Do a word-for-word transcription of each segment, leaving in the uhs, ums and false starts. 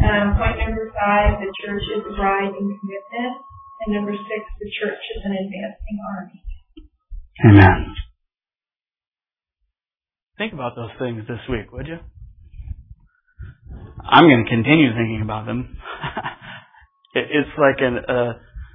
Um, point number five, the church is a bride in commitment. And number six, the church is an advancing army. Amen. Think about those things this week, would you? I'm going to continue thinking about them. It's like an... Uh,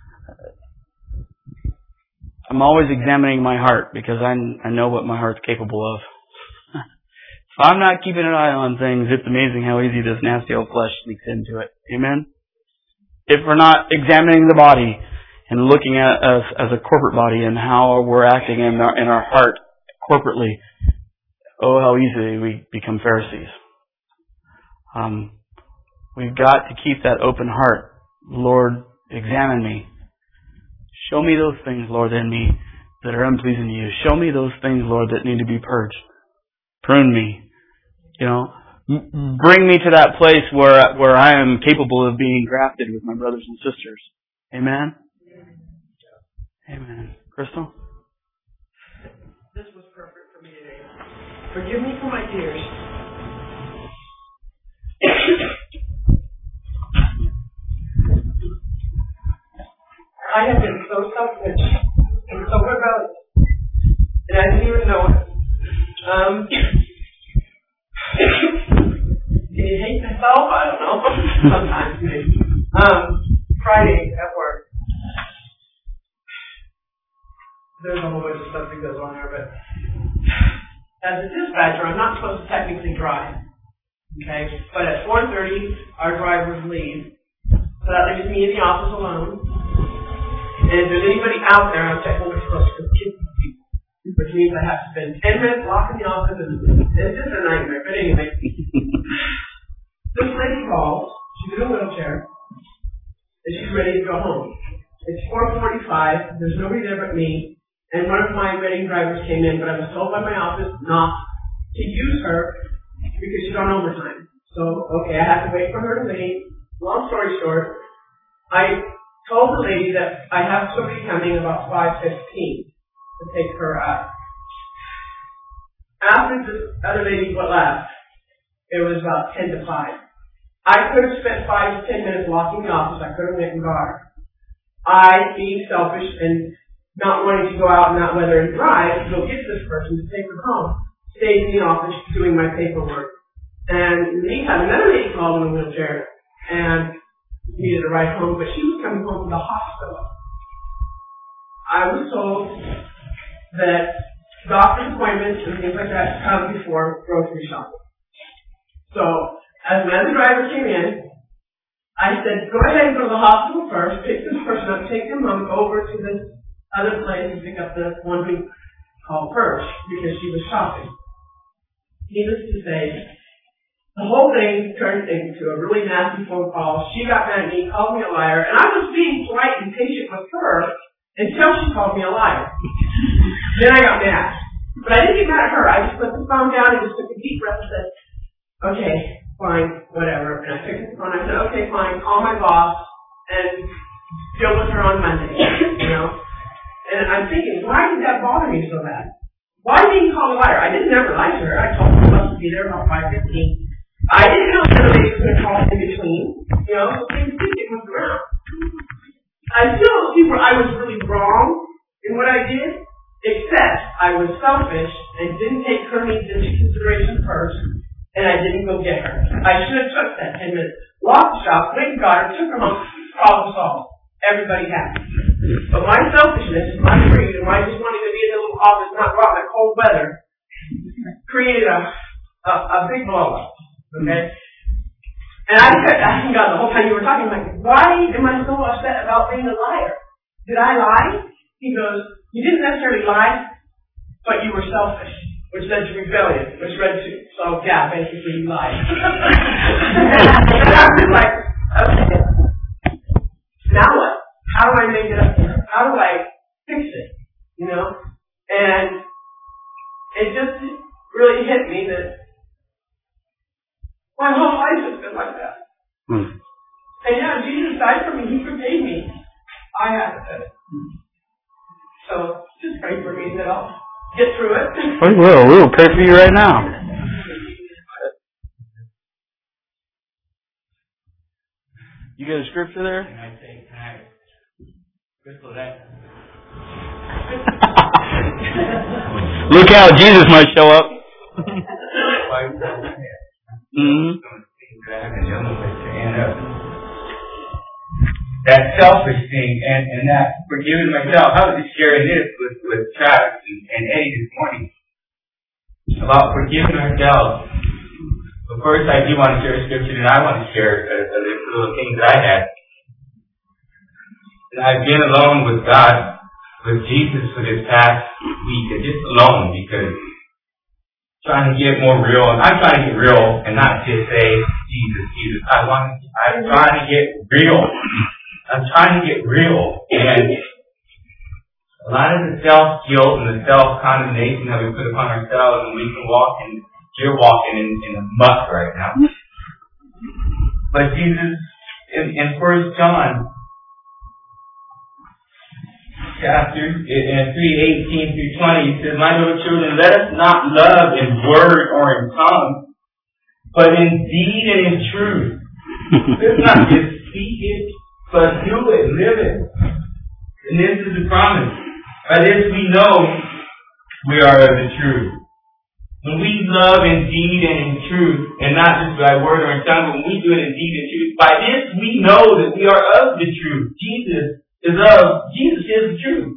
I'm always examining my heart because I, I know what my heart's capable of. If I'm not keeping an eye on things, it's amazing how easy this nasty old flesh sneaks into it. Amen? If we're not examining the body and looking at us as a corporate body and how we're acting in our, in our heart corporately, oh, how easily we become Pharisees. Um, we've got to keep that open heart. Lord, examine me. Show me those things, Lord, in me that are unpleasing to you. Show me those things, Lord, that need to be purged. Prune me. You know, bring me to that place where where I am capable of being grafted with my brothers and sisters. Amen? Amen. Crystal? This was perfect for me today. Forgive me for my tears. I have been so selfish and so rebellious, and I didn't even know it. Um, can you hate myself? I don't know. Sometimes, maybe. Um, Friday at work, there's a whole bunch of stuff that goes on there, but as a dispatcher, I'm not supposed to technically drive. Okay? But at four thirty, our drivers leave, so that leaves me in the office alone. And if there's anybody out there, I'm technically supposed to kick these people. Which means I have to spend ten minutes locked in the office, and it's just a nightmare. But anyway, this lady calls. She's in a wheelchair, and she's ready to go home. It's four forty-five. There's nobody there but me. And one of my wedding drivers came in, but I was told by my office not to use her because she's on overtime. So, okay, I have to wait for her to leave. Long story short, I told the lady that I have somebody coming about five fifteen to take her out. After this other lady left, it was about ten to five. I could have spent five to ten minutes locking the office. I could have went and got her. I, being selfish and not wanting to go out in that weather and drive to go get this person to take her home, stayed in the office doing my paperwork. And in the meantime, another lady called in a wheelchair and needed a ride home, but she was coming home from the hospital. I was told that doctor's appointments and things like that come before grocery shopping. So, as my other driver came in, I said, go ahead and go to the hospital first, pick this person up, take them home, go over to this other place and pick up the one we call Perch, because she was shopping. Needless to say, the whole thing turned into a really nasty phone call. She got mad at me, called me a liar, and I was being polite and patient with her until she called me a liar. Then I got mad. But I didn't get mad at her. I just put the phone down and just took a deep breath and said, okay, fine, whatever. And I picked up the phone and I said, okay, fine, call my boss and deal with her on Monday, you know? And I'm thinking, why did that bother me so bad? Why didn't you call a liar? I didn't never lie to her. I told her I was supposed to be there about five fifteen. I didn't know that the lady was going to call in between, you know, so things did move around. I still don't see where I was really wrong in what I did, except I was selfish and didn't take her needs into consideration first, and I didn't go get her. I should have took that ten minutes, locked the shop, went and got her, took her home, problem solved. Everybody happy. But my selfishness, my greed, and my just wanting to be in the little office, not go out in the cold weather, created a, a, a big blow up. Okay? And I kept asking God the whole time you were talking, like, why am I so upset about being a liar? Did I lie? He goes, you didn't necessarily lie, but you were selfish, which led to rebellion, which led to, so yeah, basically you lied. And I was like, okay, now what? How do I make it up to her? How do I fix it? You know? And it just really hit me that my whole life has been like that. Hmm. And yeah, Jesus died for me. He forgave me. I have to. So just pray for me that I'll get through it. We will. We will pray for you right now. You got a scripture there? And I say, can I whistle that? Look out, Jesus might show up. Mm-hmm. That selfish thing and, and that forgiving myself. I was just sharing this with, with Travis and, and Eddie this morning about forgiving ourselves. But first, I do want to share a scripture that I want to share, a, a little thing that I had. And I've been alone with God, with Jesus for this past week, and just alone because trying to get more real. I'm trying to get real and not just say, Jesus, Jesus. I want, I'm trying to get real. I'm trying to get real. And a lot of the self-guilt and the self-condemnation that we put upon ourselves, and we can walk in, you're walking in, in the muck right now. But Jesus, in, in First John, chapter in three eighteen through twenty, he says, "My little children, let us not love in word or in tongue, but in deed and in truth." Let's not just speak it, but do it, live it. And this is the promise. By this we know we are of the truth. When we love in deed and in truth, and not just by word or in tongue, but when we do it in deed and truth, by this we know that we are of the truth. Jesus is of, Jesus is the truth.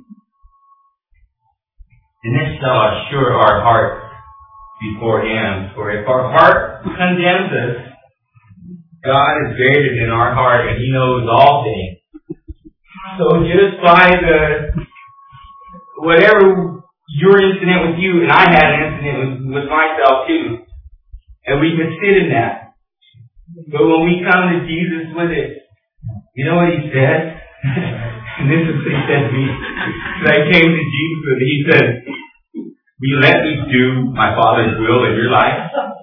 And this shall assure our heart before Him. For if our heart condemns us, God is greater than our heart, and He knows all things. So just by the, whatever your incident with you, and I had an incident with, with myself too, and we can sit in that. But when we come to Jesus with it, you know what He said? And this is what He said to me. So I came to Jesus and He said, "Will you let me do my Father's will in your life?"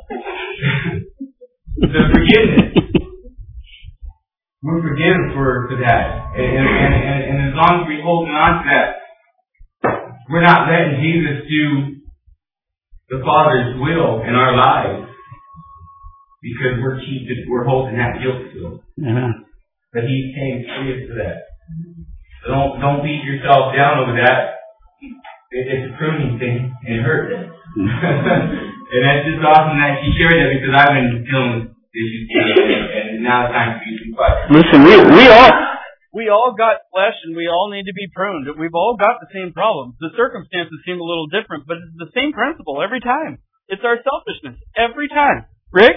So forgiveness. We're forgiven for, for that. And, and, and, and as long as we're holding on to that, we're not letting Jesus do the Father's will in our lives because we're keeping, we're holding that guilt still. Amen. But He came free us to that. So don't don't beat yourself down over that. It, it's a pruning thing and it hurts. And that's just awesome that you shared that because I've been dealing with issues and now it's time for you to be quiet. Listen, we we all we all got flesh and we all need to be pruned. We've all got the same problems. The circumstances seem a little different, but it's the same principle every time. It's our selfishness every time. Rick?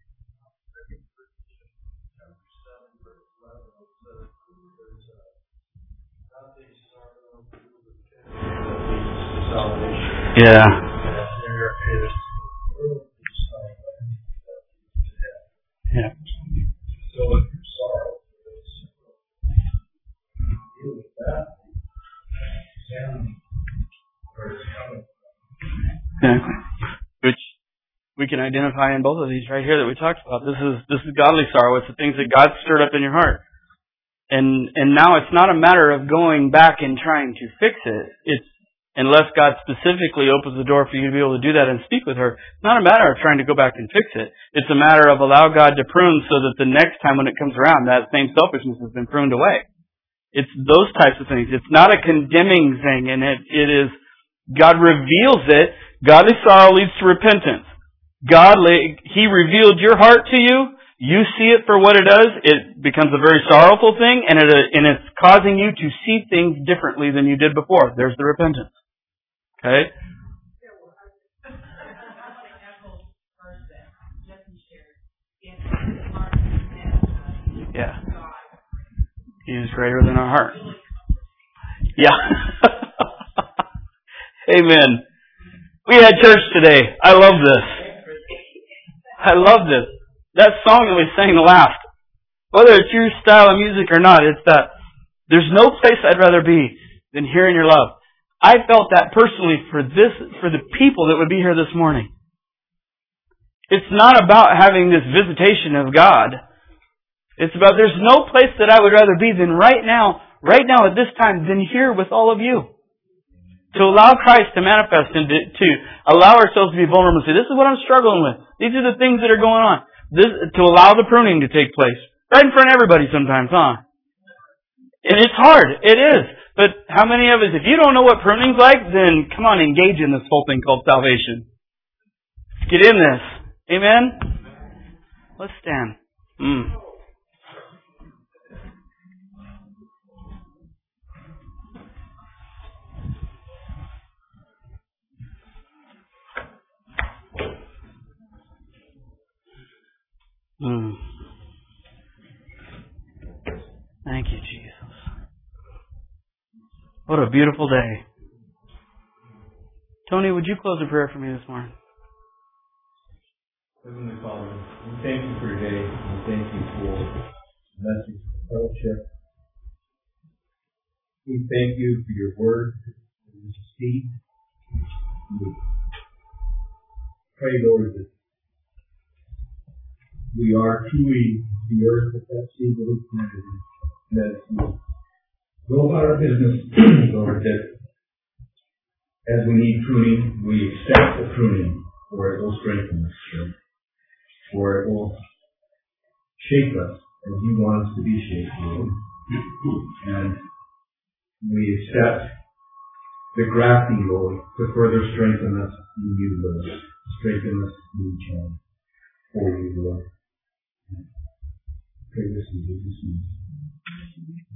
Yeah. Yeah. So if you're sorrow deal with that, examine where it's coming from. Exactly. Which we can identify in both of these right here that we talked about. This is this is godly sorrow. It's the things that God stirred up in your heart. And and now it's not a matter of going back and trying to fix it. It's unless God specifically opens the door for you to be able to do that and speak with her. It's not a matter of trying to go back and fix it. It's a matter of allow God to prune so that the next time when it comes around, that same selfishness has been pruned away. It's those types of things. It's not a condemning thing, and it, it is, God reveals it. Godly sorrow leads to repentance. God, He revealed your heart to you. You see it for what it does. It becomes a very sorrowful thing, and, it, and it's causing you to see things differently than you did before. There's the repentance. Okay? Yeah. He is greater than our heart. Yeah. Amen. We had church today. I love this. I love this. That song that we sang last, whether it's your style of music or not, it's that there's no place I'd rather be than hearing your love. I felt that personally for this, for the people that would be here this morning. It's not about having this visitation of God. It's about there's no place that I would rather be than right now, right now at this time, than here with all of you. To allow Christ to manifest and to, to allow ourselves to be vulnerable and say, this is what I'm struggling with. These are the things that are going on. This, to allow the pruning to take place. Right in front of everybody sometimes, huh? And it's hard. It is. But how many of us, if you don't know what pruning's like, then come on, engage in this whole thing called salvation. Get in this. Amen? Let's stand. Mm. Mm. Thank you, Jesus. What a beautiful day. Tony, would you close a prayer for me this morning? Heavenly Father, we thank you for your day. We thank you for the message of fellowship. We thank you for your word that you speak. We pray, Lord, that we are truly the earth that that seed will be planted in. That we go about our business, Lord, that as we need pruning, we accept the pruning, for it will strengthen us, Lord. For it will shape us as you want us to be shaped, Lord. And we accept the grafting, Lord, to further strengthen us in you, Lord. Strengthen us in each other for you, Lord. Pray this in Jesus' name.